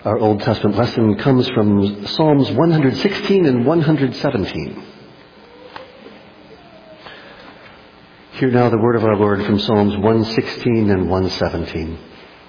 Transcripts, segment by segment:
Our Old Testament lesson comes from Psalms 116 and 117. Hear now the word of our Lord from Psalms 116 and 117.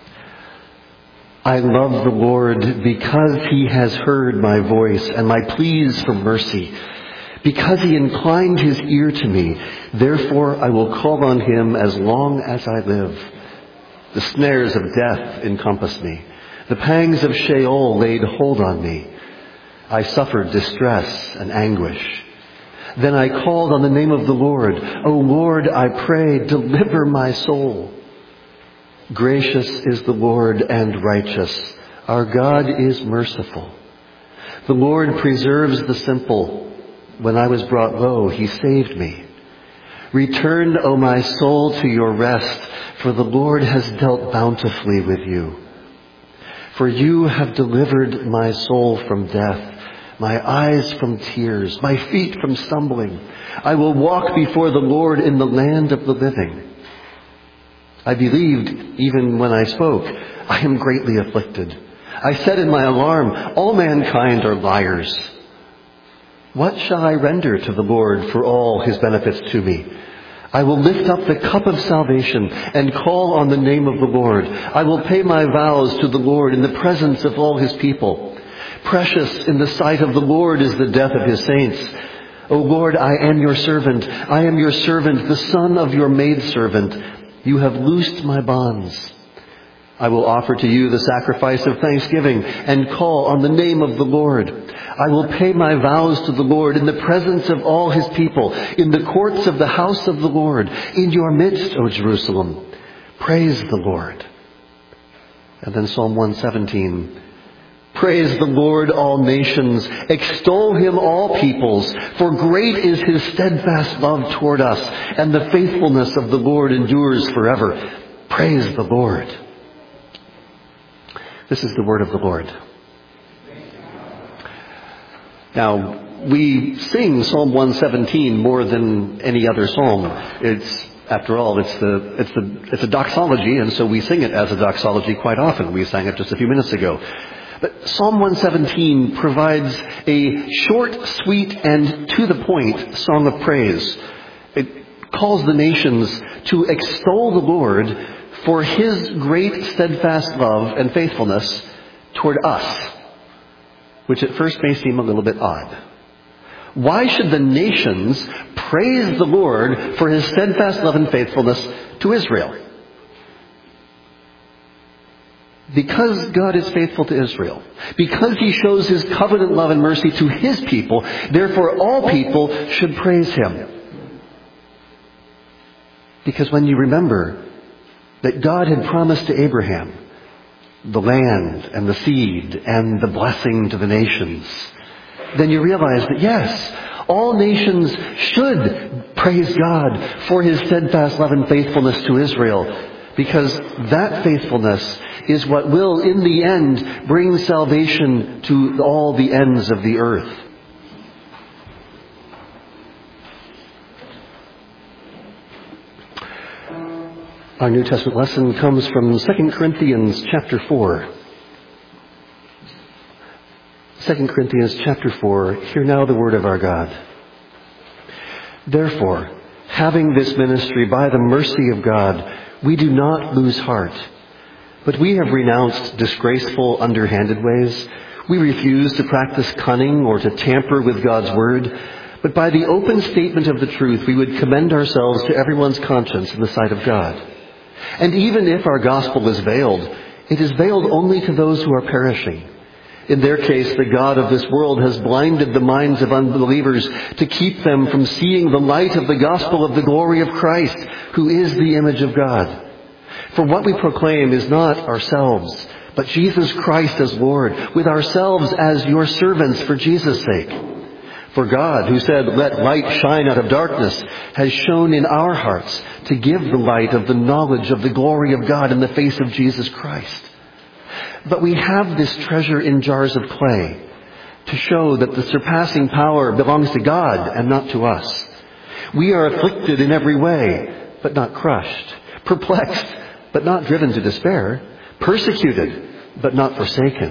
I love the Lord because he has heard my voice and my pleas for mercy. Because he inclined his ear to me, therefore I will call on him as long as I live. The snares of death encompassed me. The pangs of Sheol laid hold on me. I suffered distress and anguish. Then I called on the name of the Lord. O Lord, I pray, deliver my soul. Gracious is the Lord and righteous. Our God is merciful. The Lord preserves the simple. When I was brought low, he saved me. Return, O my soul, to your rest, for the Lord has dealt bountifully with you. For you have delivered my soul from death, my eyes from tears, my feet from stumbling. I will walk before the Lord in the land of the living. I believed even when I spoke, I am greatly afflicted. I said in my alarm, all mankind are liars. What shall I render to the Lord for all his benefits to me? I will lift up the cup of salvation and call on the name of the Lord. I will pay my vows to the Lord in the presence of all his people. Precious in the sight of the Lord is the death of his saints. O Lord, I am your servant. I am your servant, the son of your maidservant. You have loosed my bonds. I will offer to you the sacrifice of thanksgiving and call on the name of the Lord. I will pay my vows to the Lord in the presence of all his people, in the courts of the house of the Lord, in your midst, O Jerusalem. Praise the Lord. And then Psalm 117. Praise the Lord, all nations. Extol him, all peoples. For great is his steadfast love toward us, and the faithfulness of the Lord endures forever. Praise the Lord. This is the word of the Lord. Now, we sing Psalm 117 more than any other psalm. After all, it's a doxology, and so we sing it as a doxology quite often. We sang it just a few minutes ago. But Psalm 117 provides a short, sweet, and to-the-point song of praise. It calls the nations to extol the Lord for his great steadfast love and faithfulness toward us, which at first may seem a little bit odd. Why should the nations praise the Lord for his steadfast love and faithfulness to Israel? Because God is faithful to Israel, because he shows his covenant love and mercy to his people, therefore all people should praise him. Because when you remember that God had promised to Abraham the land and the seed and the blessing to the nations, then you realize that yes, all nations should praise God for his steadfast love and faithfulness to Israel, because that faithfulness is what will, in the end, bring salvation to all the ends of the earth. Our New Testament lesson comes from 2 Corinthians chapter 4. 2 Corinthians chapter 4, hear now the word of our God. Therefore, having this ministry by the mercy of God, we do not lose heart. But we have renounced disgraceful, underhanded ways. We refuse to practice cunning or to tamper with God's word. But by the open statement of the truth, we would commend ourselves to everyone's conscience in the sight of God. And even if our gospel is veiled, it is veiled only to those who are perishing. In their case, the God of this world has blinded the minds of unbelievers to keep them from seeing the light of the gospel of the glory of Christ, who is the image of God. For what we proclaim is not ourselves, but Jesus Christ as Lord, with ourselves as your servants for Jesus' sake. For God, who said, "Let light shine out of darkness," has shone in our hearts to give the light of the knowledge of the glory of God in the face of Jesus Christ. But we have this treasure in jars of clay to show that the surpassing power belongs to God and not to us. We are afflicted in every way, but not crushed, perplexed, but not driven to despair, persecuted, but not forsaken,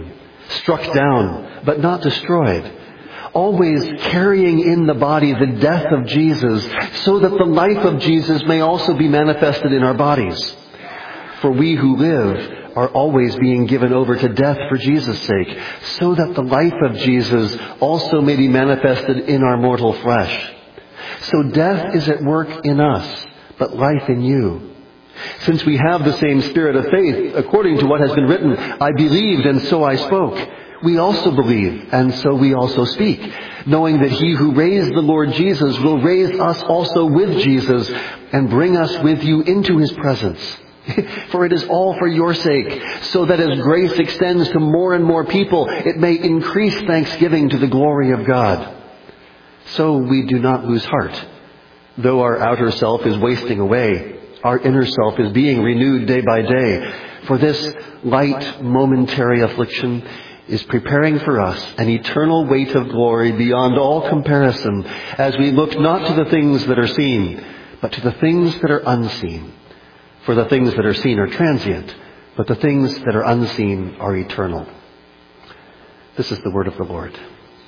struck down, but not destroyed, always carrying in the body the death of Jesus, so that the life of Jesus may also be manifested in our bodies. For we who live are always being given over to death for Jesus' sake, so that the life of Jesus also may be manifested in our mortal flesh. So death is at work in us, but life in you. Since we have the same spirit of faith, according to what has been written, I believed and so I spoke. We also believe and so we also speak, knowing that he who raised the Lord Jesus will raise us also with Jesus and bring us with you into his presence. For it is all for your sake, so that as grace extends to more and more people, it may increase thanksgiving to the glory of God. So we do not lose heart. Though our outer self is wasting away, our inner self is being renewed day by day. For this light, momentary affliction is preparing for us an eternal weight of glory beyond all comparison, as we look not to the things that are seen, but to the things that are unseen. For the things that are seen are transient, but the things that are unseen are eternal. This is the word of the Lord.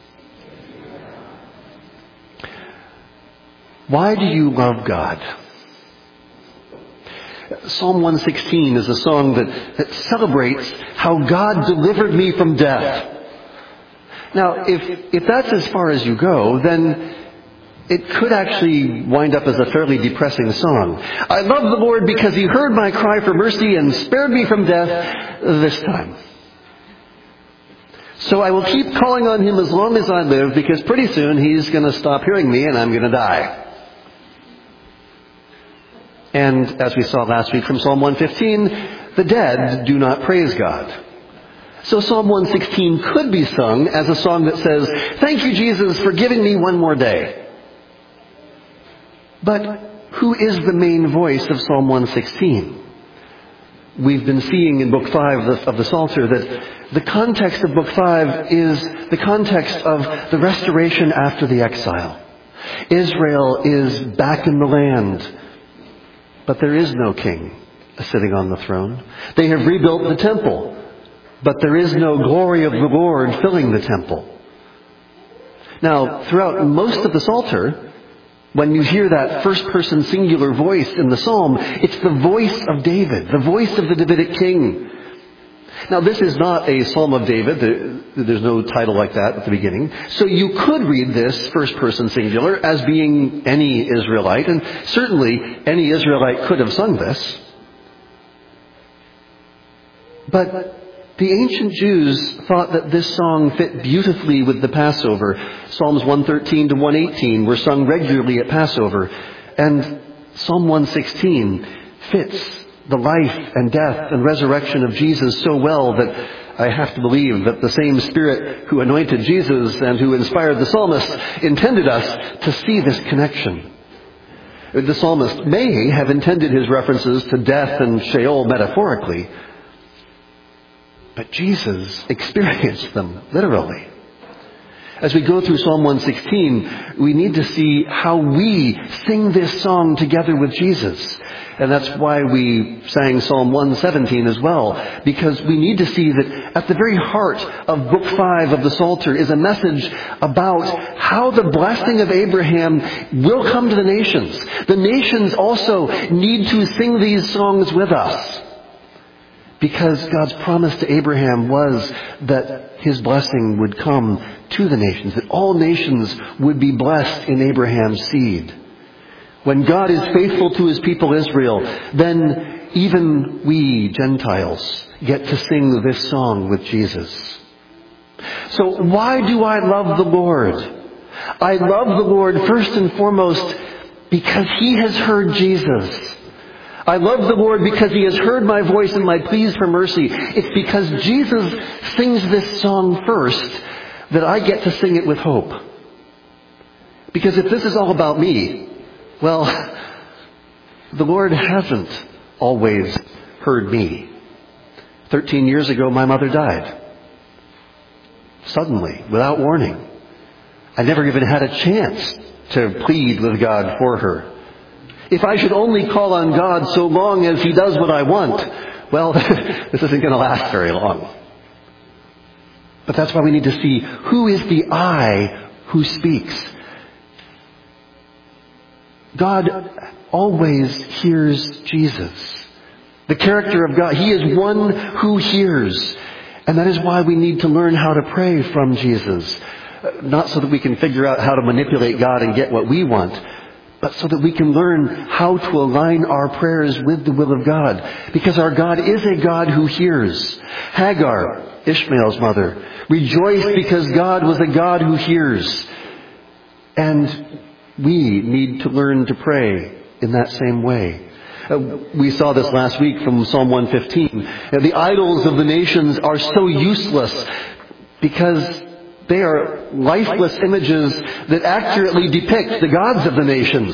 Why do you love God? Psalm 116 is a song that celebrates how God delivered me from death. Now, if that's as far as you go, then it could actually wind up as a fairly depressing song. I love the Lord because he heard my cry for mercy and spared me from death this time. So I will keep calling on him as long as I live, because pretty soon he's going to stop hearing me and I'm going to die. And as we saw last week from Psalm 115, the dead do not praise God. So Psalm 116 could be sung as a song that says, thank you, Jesus, for giving me one more day. But who is the main voice of Psalm 116? We've been seeing in Book 5 of the Psalter that the context of Book 5 is the context of the restoration after the exile. Israel is back in the land, but there is no king sitting on the throne. They have rebuilt the temple, but there is no glory of the Lord filling the temple. Now, throughout most of the Psalter, when you hear that first-person singular voice in the psalm, it's the voice of David, the voice of the Davidic king. Now, this is not a Psalm of David. There's no title like that at the beginning. So you could read this first-person singular as being any Israelite, and certainly any Israelite could have sung this. But the ancient Jews thought that this song fit beautifully with the Passover. Psalms 113 to 118 were sung regularly at Passover. And Psalm 116 fits the life and death and resurrection of Jesus so well that I have to believe that the same Spirit who anointed Jesus and who inspired the psalmist intended us to see this connection. The psalmist may have intended his references to death and Sheol metaphorically, but Jesus experienced them literally. As we go through Psalm 116, we need to see how we sing this song together with Jesus. And that's why we sang Psalm 117 as well, because we need to see that at the very heart of Book 5 of the Psalter is a message about how the blessing of Abraham will come to the nations. The nations also need to sing these songs with us, because God's promise to Abraham was that his blessing would come to the nations, that all nations would be blessed in Abraham's seed. When God is faithful to his people Israel, then even we Gentiles get to sing this song with Jesus. So why do I love the Lord? I love the Lord first and foremost because he has heard Jesus. I love the Lord because he has heard my voice and my pleas for mercy. It's because Jesus sings this song first that I get to sing it with hope. Because if this is all about me, well, the Lord hasn't always heard me. 13 years ago, my mother died. Suddenly, without warning. I never even had a chance to plead with God for her. If I should only call on God so long as he does what I want, well, this isn't going to last very long. But that's why we need to see, who is the I who speaks? God always hears Jesus. The character of God, He is one who hears. And that is why we need to learn how to pray from Jesus. Not so that we can figure out how to manipulate God and get what we want, but so that we can learn how to align our prayers with the will of God. Because our God is a God who hears. Hagar, Ishmael's mother, rejoiced because God was a God who hears. And we need to learn to pray in that same way. We saw this last week from Psalm 115. The idols of the nations are so useless because they are lifeless images that accurately depict the gods of the nations.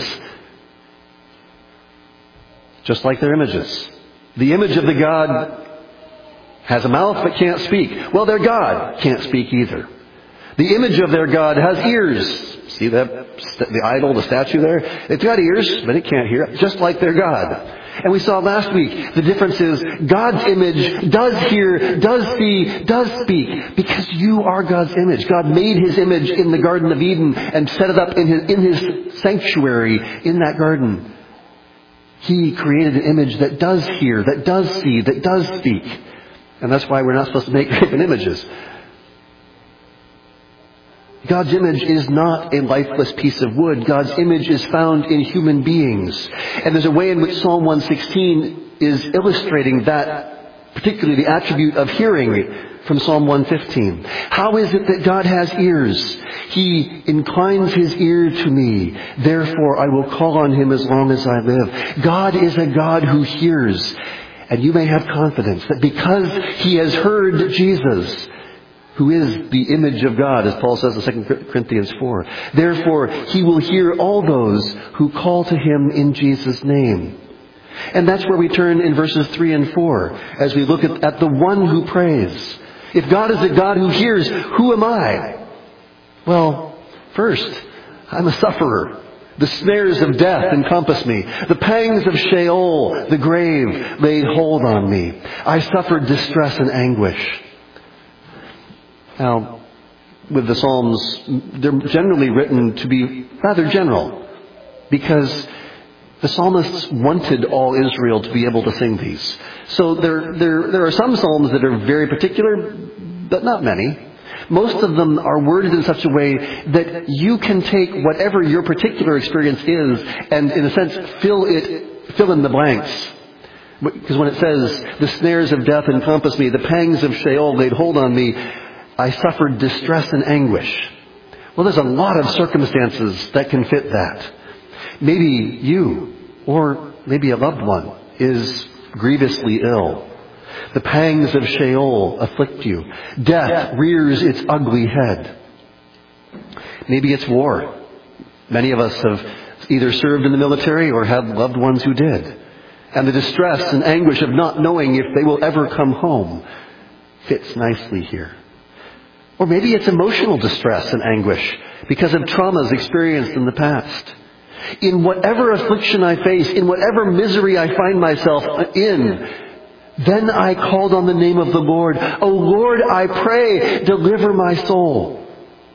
Just like their images. The image of the god has a mouth but can't speak. Well, their god can't speak either. The image of their god has ears. See that? The idol, the statue there? It's got ears, but it can't hear, just like their god. And we saw last week, the difference is God's image does hear, does see, does speak, because you are God's image. God made His image in the Garden of Eden and set it up in His sanctuary in that garden. He created an image that does hear, that does see, that does speak. And that's why we're not supposed to make graven images. God's image is not a lifeless piece of wood. God's image is found in human beings. And there's a way in which Psalm 116 is illustrating that, particularly the attribute of hearing from Psalm 115. How is it that God has ears? He inclines His ear to me. Therefore, I will call on Him as long as I live. God is a God who hears. And you may have confidence that because He has heard Jesus, who is the image of God, as Paul says in 2 Corinthians 4. Therefore, He will hear all those who call to Him in Jesus' name. And that's where we turn in verses 3 and 4, as we look at the one who prays. If God is a God who hears, who am I? Well, first, I'm a sufferer. The snares of death encompass me. The pangs of Sheol, the grave, laid hold on me. I suffered distress and anguish. Now, with the Psalms, they're generally written to be rather general, because the psalmists wanted all Israel to be able to sing these. So there are some psalms that are very particular, but not many. Most of them are worded in such a way that you can take whatever your particular experience is and, in a sense, fill in the blanks. Because when it says, the snares of death encompass me, the pangs of Sheol laid hold on me, I suffered distress and anguish. Well, there's a lot of circumstances that can fit that. Maybe you, or maybe a loved one, is grievously ill. The pangs of Sheol afflict you. Death rears its ugly head. Maybe it's war. Many of us have either served in the military or have loved ones who did. And the distress and anguish of not knowing if they will ever come home fits nicely here. Or maybe it's emotional distress and anguish because of traumas experienced in the past. In whatever affliction I face, in whatever misery I find myself in, then I called on the name of the Lord. O Lord, I pray, deliver my soul.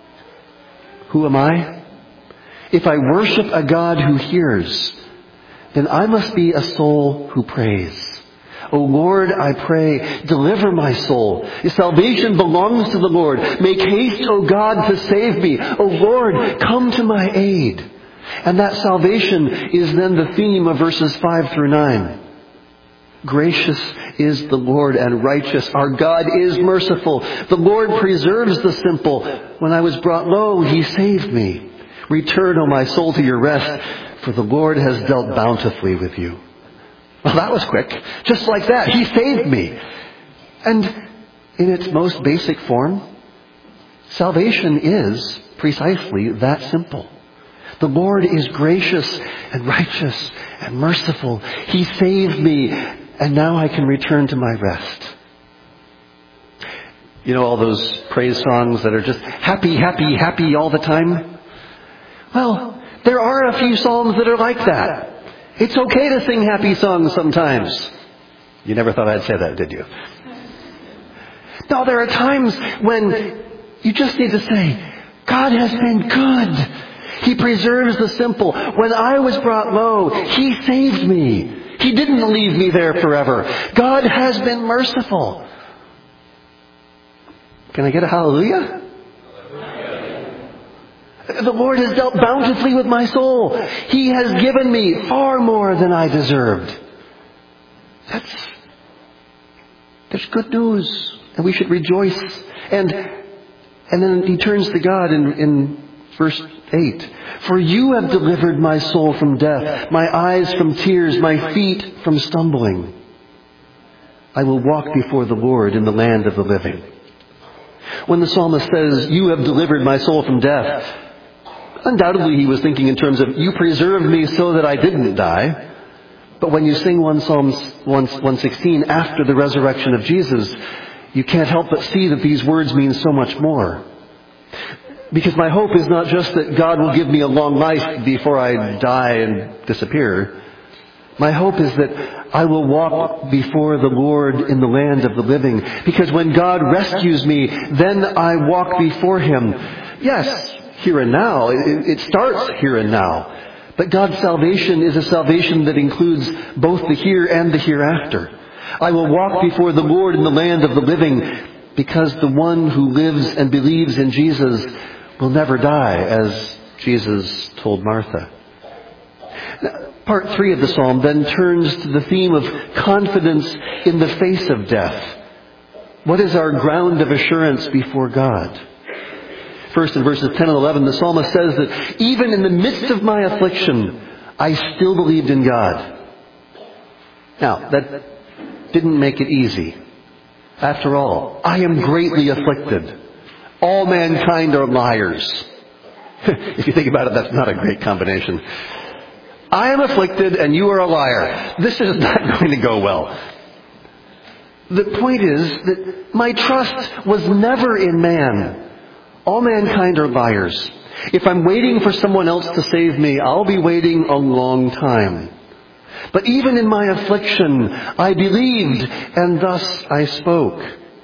Who am I? If I worship a God who hears, then I must be a soul who prays. O Lord, I pray, deliver my soul. Salvation belongs to the Lord. Make haste, O God, to save me. O Lord, come to my aid. And that salvation is then the theme of verses 5 through 9. Gracious is the Lord and righteous. Our God is merciful. The Lord preserves the simple. When I was brought low, He saved me. Return, O my soul, to your rest, for the Lord has dealt bountifully with you. Well, that was quick. Just like that, He saved me. And in its most basic form, salvation is precisely that simple. The Lord is gracious and righteous and merciful. He saved me, and now I can return to my rest. You know all those praise songs that are just happy, happy, happy all the time? Well, there are a few psalms that are like that. It's okay to sing happy songs sometimes. You never thought I'd say that, did you? No, there are times when you just need to say, God has been good. He preserves the simple. When I was brought low, He saved me. He didn't leave me there forever. God has been merciful. Can I get a hallelujah? The Lord has dealt bountifully with my soul. He has given me far more than I deserved. There's good news, and we should rejoice. And then he turns to God in verse 8. For you have delivered my soul from death, my eyes from tears, my feet from stumbling. I will walk before the Lord in the land of the living. When the psalmist says, you have delivered my soul from death, undoubtedly he was thinking in terms of, you preserved me so that I didn't die. But when you sing Psalm 116 after the resurrection of Jesus, you can't help but see that these words mean so much more. Because my hope is not just that God will give me a long life before I die and disappear. My hope is that I will walk before the Lord in the land of the living. Because when God rescues me, then I walk before Him. Yes, here and now. It starts here and now. But God's salvation is a salvation that includes both the here and the hereafter. I will walk before the Lord in the land of the living, because the one who lives and believes in Jesus will never die, as Jesus told Martha. Now, part 3 of the psalm then turns to the theme of confidence in the face of death. What is our ground of assurance before God? First, in verses 10 and 11, the psalmist says that even in the midst of my affliction, I still believed in God. Now, that didn't make it easy. After all, I am greatly afflicted. All mankind are liars. If you think about it, that's not a great combination. I am afflicted and you are a liar. This is not going to go well. The point is that my trust was never in man. All mankind are liars. If I'm waiting for someone else to save me, I'll be waiting a long time. But even in my affliction, I believed, and thus I spoke.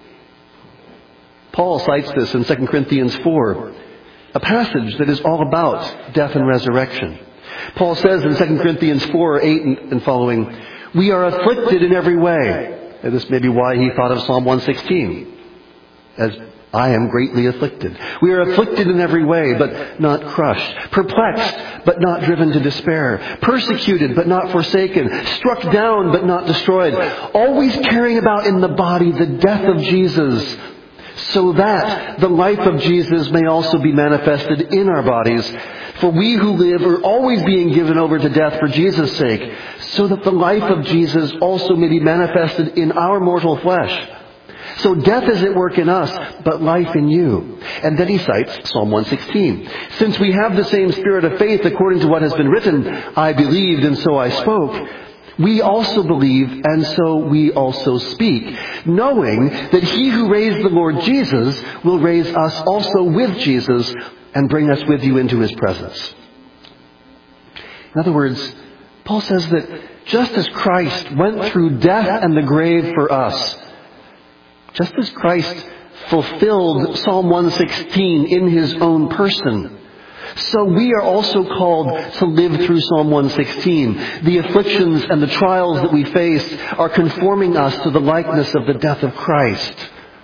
Paul cites this in 2 Corinthians 4, a passage that is all about death and resurrection. Paul says in 2 Corinthians 4, 8 and following, we are afflicted in every way. And this may be why he thought of Psalm 116, as I am greatly afflicted. We are afflicted in every way, but not crushed. Perplexed, but not driven to despair. Persecuted, but not forsaken. Struck down, but not destroyed. Always carrying about in the body the death of Jesus, so that the life of Jesus may also be manifested in our bodies. For we who live are always being given over to death for Jesus' sake, so that the life of Jesus also may be manifested in our mortal flesh. So death is at work in us, but life in you. And then he cites Psalm 116. Since we have the same spirit of faith according to what has been written, I believed and so I spoke, we also believe and so we also speak, knowing that he who raised the Lord Jesus will raise us also with Jesus and bring us with you into his presence. In other words, Paul says that just as Christ went through death and the grave for us, just as Christ fulfilled Psalm 116 in his own person, so we are also called to live through Psalm 116. The afflictions and the trials that we face are conforming us to the likeness of the death of Christ.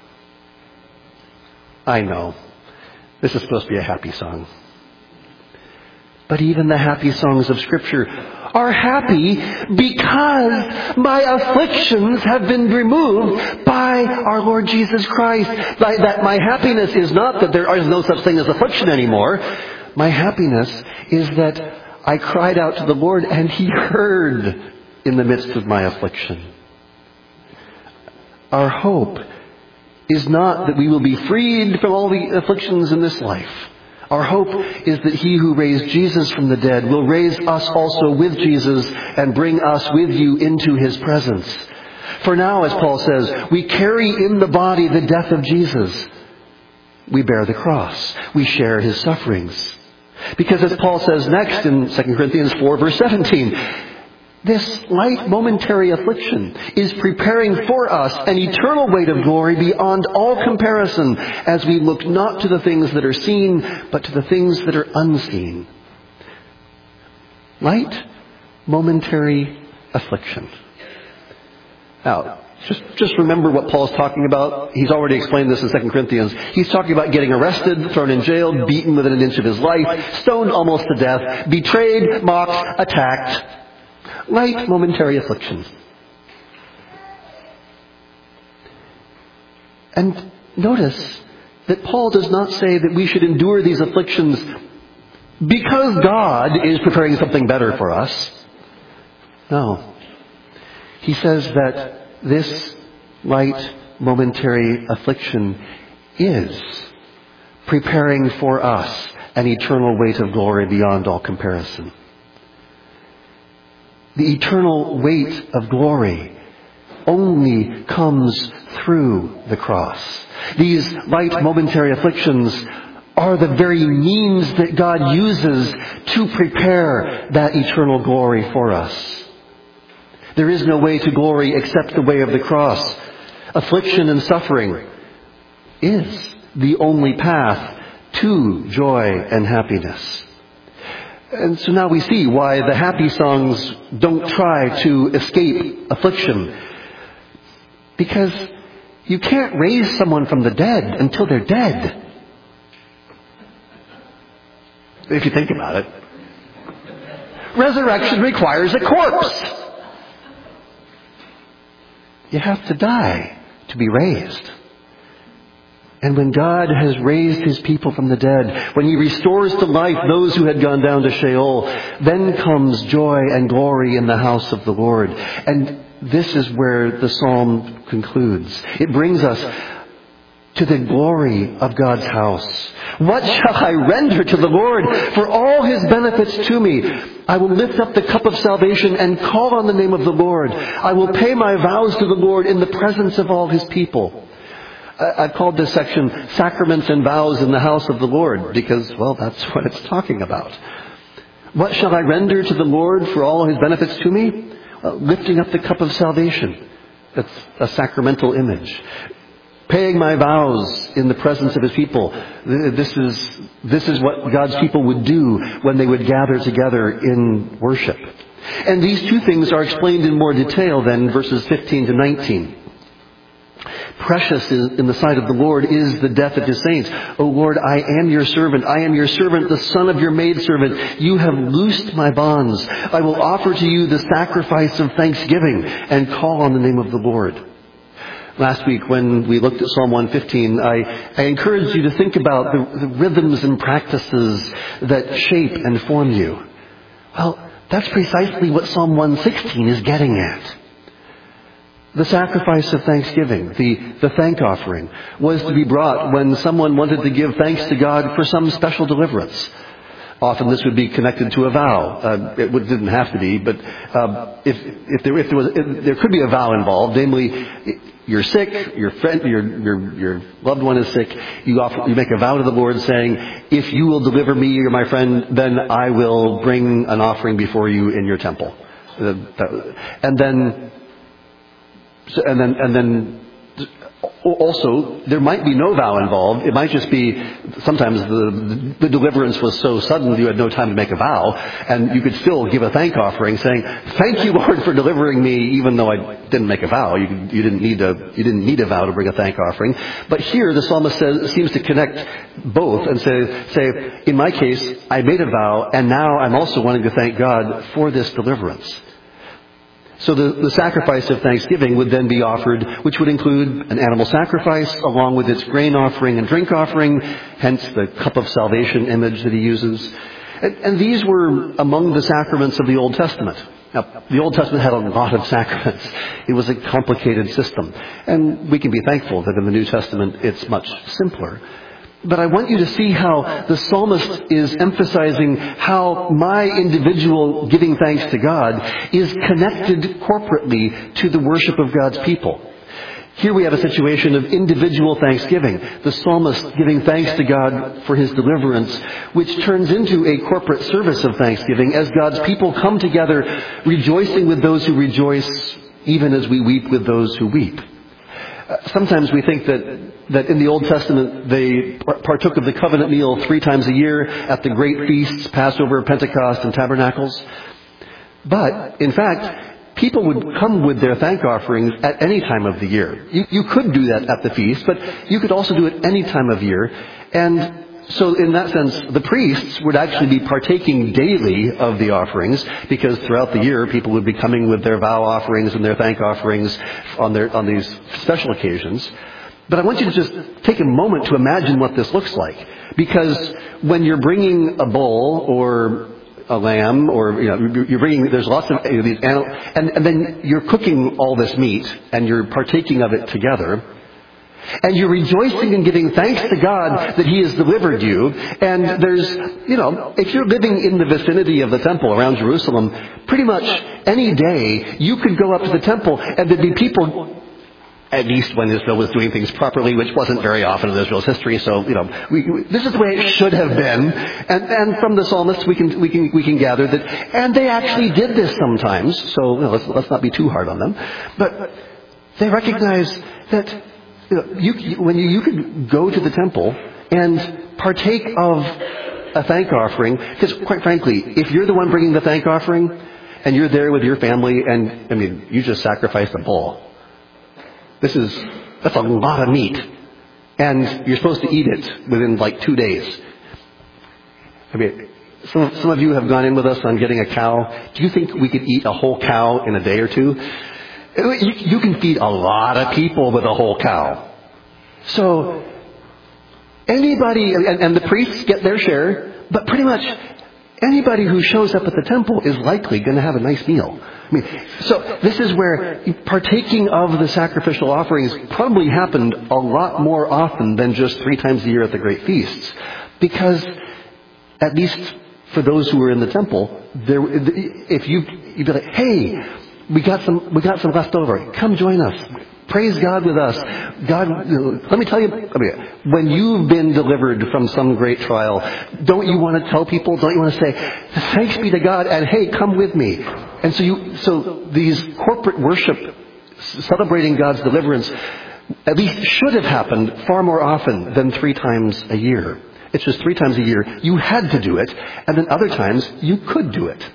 I know, this is supposed to be a happy song. But even the happy songs of Scripture are happy because my afflictions have been removed by our Lord Jesus Christ. That my happiness is not that there is no such thing as affliction anymore. My happiness is that I cried out to the Lord and He heard in the midst of my affliction. Our hope is not that we will be freed from all the afflictions in this life. Our hope is that He who raised Jesus from the dead will raise us also with Jesus and bring us with you into His presence. For now, as Paul says, we carry in the body the death of Jesus. We bear the cross. We share His sufferings. Because as Paul says next in 2 Corinthians 4 verse 17, This light momentary affliction is preparing for us an eternal weight of glory beyond all comparison as we look not to the things that are seen, but to the things that are unseen. Light momentary affliction. Now, just remember what Paul's talking about. He's already explained this in 2 Corinthians. He's talking about getting arrested, thrown in jail, beaten within an inch of his life, stoned almost to death, betrayed, mocked, attacked. Light momentary affliction. And notice that Paul does not say that we should endure these afflictions because God is preparing something better for us. No. He says that this light momentary affliction is preparing for us an eternal weight of glory beyond all comparison. The eternal weight of glory only comes through the cross. These light momentary afflictions are the very means that God uses to prepare that eternal glory for us. There is no way to glory except the way of the cross. Affliction and suffering is the only path to joy and happiness. And so now we see why the happy songs don't try to escape affliction. Because you can't raise someone from the dead until they're dead. If you think about it. Resurrection requires a corpse. You have to die to be raised. And when God has raised His people from the dead, when He restores to life those who had gone down to Sheol, then comes joy and glory in the house of the Lord. And this is where the psalm concludes. It brings us to the glory of God's house. What shall I render to the Lord for all His benefits to me? I will lift up the cup of salvation and call on the name of the Lord. I will pay my vows to the Lord in the presence of all His people. I've called this section Sacraments and Vows in the House of the Lord because, well, that's what it's talking about. What shall I render to the Lord for all His benefits to me? Lifting up the cup of salvation. That's a sacramental image. Paying my vows in the presence of His people. This is what God's people would do when they would gather together in worship. And these two things are explained in more detail than verses 15 to 19. Precious in the sight of the Lord is the death of His saints. O Lord, I am your servant. I am your servant, the son of your maidservant. You have loosed my bonds. I will offer to you the sacrifice of thanksgiving and call on the name of the Lord. Last week when we looked at Psalm 115, I encouraged you to think about the rhythms and practices that shape and form you. Well, that's precisely what Psalm 116 is getting at. The sacrifice of thanksgiving, the thank offering, was to be brought when someone wanted to give thanks to God for some special deliverance. Often this would be connected to a vow. It didn't have to be, but if there could be a vow involved, namely, you're sick, your friend, your loved one is sick. You make a vow to the Lord, saying, "If you will deliver me or my friend, then I will bring an offering before you in your temple." And then also, there might be no vow involved. It might just be sometimes the deliverance was so sudden that you had no time to make a vow, and you could still give a thank offering, saying, "Thank you, Lord, for delivering me, even though I didn't make a vow." You didn't need a vow to bring a thank offering. But here, the psalmist seems to connect both and say, in my case, I made a vow, and now I'm also wanting to thank God for this deliverance. So the sacrifice of thanksgiving would then be offered, which would include an animal sacrifice along with its grain offering and drink offering, hence the cup of salvation image that he uses. And these were among the sacraments of the Old Testament. Now, the Old Testament had a lot of sacraments. It was a complicated system. And we can be thankful that in the New Testament it's much simpler. But I want you to see how the psalmist is emphasizing how my individual giving thanks to God is connected corporately to the worship of God's people. Here we have a situation of individual thanksgiving. The psalmist giving thanks to God for his deliverance, which turns into a corporate service of thanksgiving as God's people come together rejoicing with those who rejoice, even as we weep with those who weep. Sometimes we think that in the Old Testament they partook of the covenant meal 3 times a year at the great feasts, Passover, Pentecost, and Tabernacles. But, in fact, people would come with their thank offerings at any time of the year. You could do that at the feast, but you could also do it any time of year. And so in that sense, the priests would actually be partaking daily of the offerings, because throughout the year people would be coming with their vow offerings and their thank offerings on these special occasions. But I want you to just take a moment to imagine what this looks like. Because when you're bringing a bull or a lamb, or you're bringing, there's lots of these animals, and then you're cooking all this meat and you're partaking of it together, and you're rejoicing and giving thanks to God that He has delivered you. And there's, if you're living in the vicinity of the temple around Jerusalem, pretty much any day you could go up to the temple and there'd be people, at least when Israel was doing things properly, which wasn't very often in Israel's history. So, this is the way it should have been. And from the psalmist, we can gather that, and they actually did this sometimes. So, let's not be too hard on them. But they recognize that, you could go to the temple and partake of a thank offering. Because, quite frankly, if you're the one bringing the thank offering, and you're there with your family, and, you just sacrificed a bull. That's a lot of meat. And you're supposed to eat it within 2 days. Some of you have gone in with us on getting a cow. Do you think we could eat a whole cow in a day or two? You can feed a lot of people with a whole cow. So, anybody, and the priests get their share, but pretty much anybody who shows up at the temple is likely going to have a nice meal. So this is where partaking of the sacrificial offerings probably happened a lot more often than just 3 times a year at the great feasts. Because, at least for those who were in the temple, if you'd be like, hey, we got some left over. Come join us. Praise God with us. God, let me tell you, when you've been delivered from some great trial, don't you want to tell people? Don't you want to say, thanks be to God, and hey, come with me? And so these corporate worship, celebrating God's deliverance, at least should have happened far more often than 3 times a year. It's just 3 times a year you had to do it, and then other times you could do it.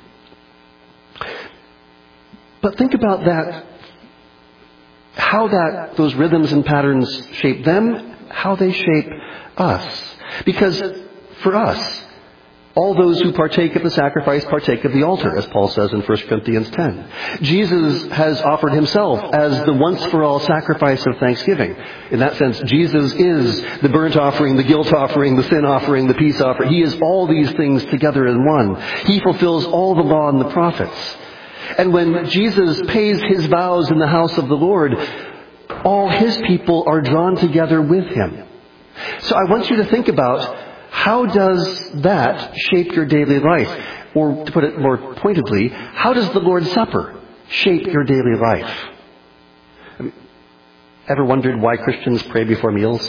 But think about that, how those rhythms and patterns shape them, how they shape us. Because for us, all those who partake of the sacrifice partake of the altar, as Paul says in 1 Corinthians 10. Jesus has offered Himself as the once-for-all sacrifice of thanksgiving. In that sense, Jesus is the burnt offering, the guilt offering, the sin offering, the peace offering. He is all these things together in one. He fulfills all the law and the prophets. And when Jesus pays His vows in the house of the Lord, all His people are drawn together with Him. So I want you to think about, how does that shape your daily life? Or to put it more pointedly, how does the Lord's Supper shape your daily life? Ever wondered why Christians pray before meals?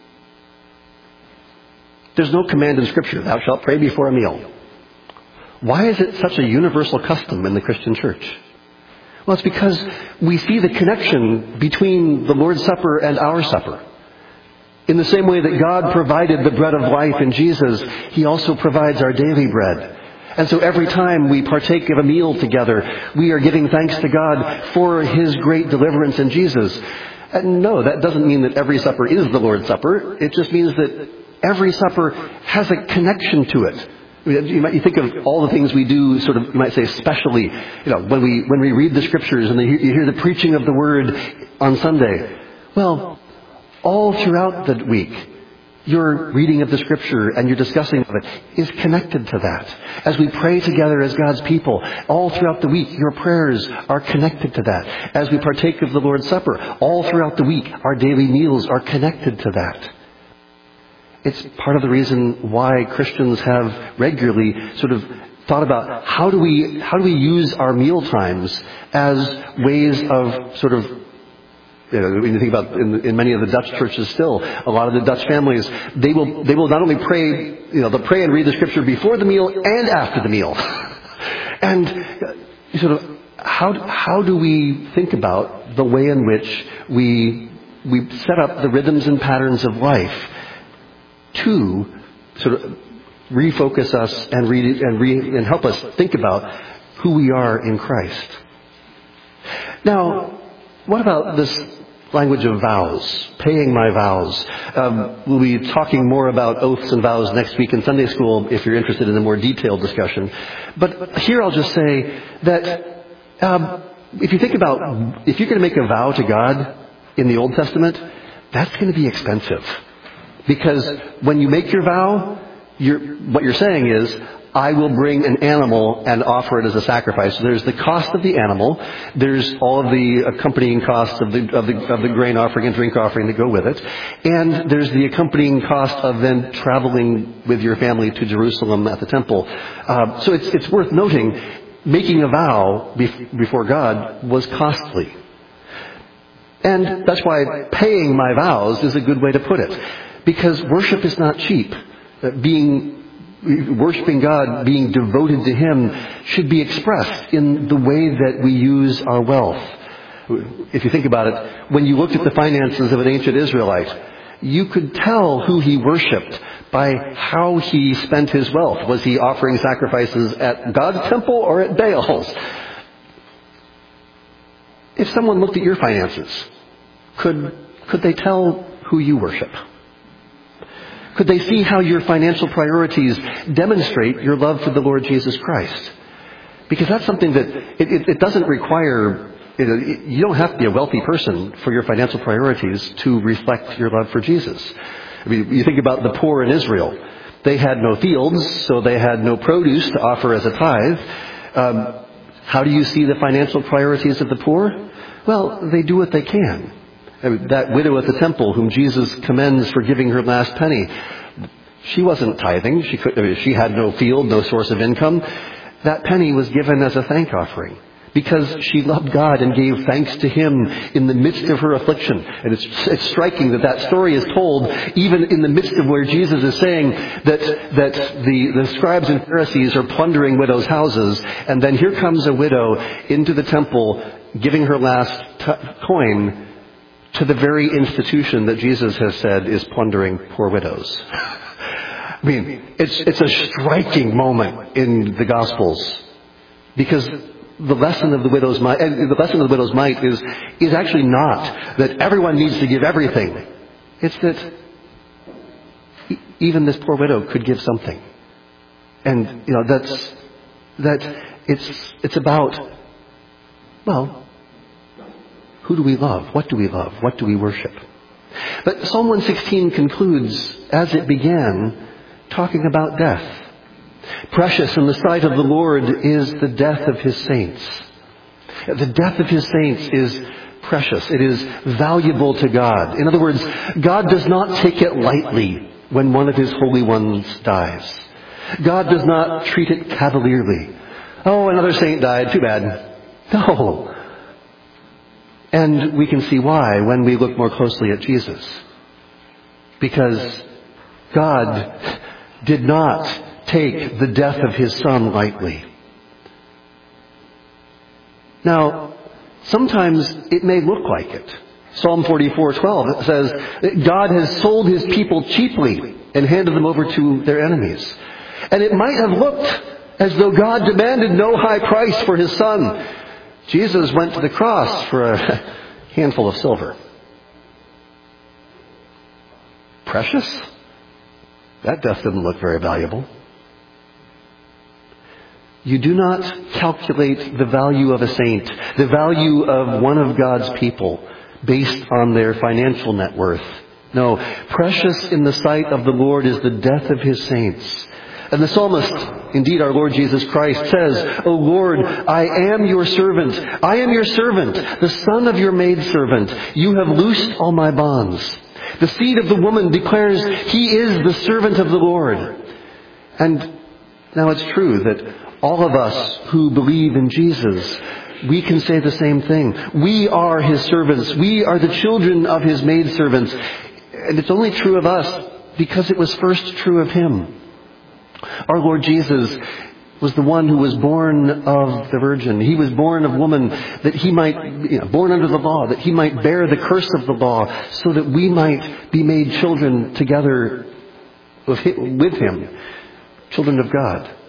There's no command in Scripture, thou shalt pray before a meal. Why is it such a universal custom in the Christian church? Well, it's because we see the connection between the Lord's Supper and our supper. In the same way that God provided the bread of life in Jesus, He also provides our daily bread. And so every time we partake of a meal together, we are giving thanks to God for His great deliverance in Jesus. And no, that doesn't mean that every supper is the Lord's Supper. It just means that every supper has a connection to it. You think of all the things we do, sort of, you might say, especially, when we read the Scriptures and you hear the preaching of the Word on Sunday. Well, all throughout the week, your reading of the Scripture and your discussing of it is connected to that. As we pray together as God's people, all throughout the week, your prayers are connected to that. As we partake of the Lord's Supper, all throughout the week, our daily meals are connected to that. It's part of the reason why Christians have regularly sort of thought about how do we use our meal times as ways of sort of When you think about in many of the Dutch churches still, a lot of the Dutch families, they will not only pray, they'll pray and read the scripture before the meal and after the meal. And sort of, how do we think about the way in which we set up the rhythms and patterns of life to sort of refocus us and and help us think about who we are in Christ? Now, what about this language of vows, paying my vows? We'll be talking more about oaths and vows next week in Sunday school if you're interested in a more detailed discussion. But here I'll just say that if you think about, if you're going to make a vow to God in the Old Testament, that's going to be expensive. Because when you make your vow, what you're saying is, I will bring an animal and offer it as a sacrifice. So there's the cost of the animal. There's all of the accompanying costs of the grain offering and drink offering that go with it. And there's the accompanying cost of then traveling with your family to Jerusalem at the temple. So it's worth noting, making a vow before God was costly. And that's why paying my vows is a good way to put it. Because worship is not cheap. Worshipping God, being devoted to Him, should be expressed in the way that we use our wealth. If you think about it, when you looked at the finances of an ancient Israelite, you could tell who he worshipped by how he spent his wealth. Was he offering sacrifices at God's temple or at Baal's? If someone looked at your finances, could they tell who you worship? Could they see how your financial priorities demonstrate your love for the Lord Jesus Christ? Because that's something that it doesn't require, you don't have to be a wealthy person for your financial priorities to reflect your love for Jesus. I mean, you think about the poor in Israel. They had no fields, so they had no produce to offer as a tithe. How do you see the financial priorities of the poor? Well, they do what they can. That widow at the temple, whom Jesus commends for giving her last penny, she wasn't tithing. She had no field, no source of income. That penny was given as a thank offering because she loved God and gave thanks to Him in the midst of her affliction. And it's striking that story is told even in the midst of where Jesus is saying that the scribes and Pharisees are plundering widows' houses, and then here comes a widow into the temple giving her last coin to the very institution that Jesus has said is plundering poor widows. I mean, it's a striking moment in the Gospels, because the lesson of the widow's mite is actually not that everyone needs to give everything. It's that even this poor widow could give something, and it's about, well, who do we love? What do we love? What do we worship? But Psalm 116 concludes, as it began, talking about death. Precious in the sight of the Lord is the death of His saints. The death of His saints is precious. It is valuable to God. In other words, God does not take it lightly when one of His holy ones dies. God does not treat it cavalierly. Oh, another saint died. Too bad. No. And we can see why when we look more closely at Jesus. Because God did not take the death of His Son lightly. Now, sometimes it may look like it. Psalm 44:12 says, God has sold His people cheaply and handed them over to their enemies. And it might have looked as though God demanded no high price for His Son. Jesus went to the cross for a handful of silver. Precious? That death didn't look very valuable. You do not calculate the value of a saint, the value of one of God's people, based on their financial net worth. No, precious in the sight of the Lord is the death of His saints. And the psalmist, indeed our Lord Jesus Christ, says, O Lord, I am your servant. I am your servant, the son of your maidservant. You have loosed all my bonds. The seed of the woman declares, He is the servant of the Lord. And now it's true that all of us who believe in Jesus we can say the same thing. We are His servants. We are the children of His maidservants. And it's only true of us because it was first true of Him. Our Lord Jesus was the one who was born of the Virgin. He was born of woman that He might, born under the law, that He might bear the curse of the law so that we might be made children together with Him, children of God.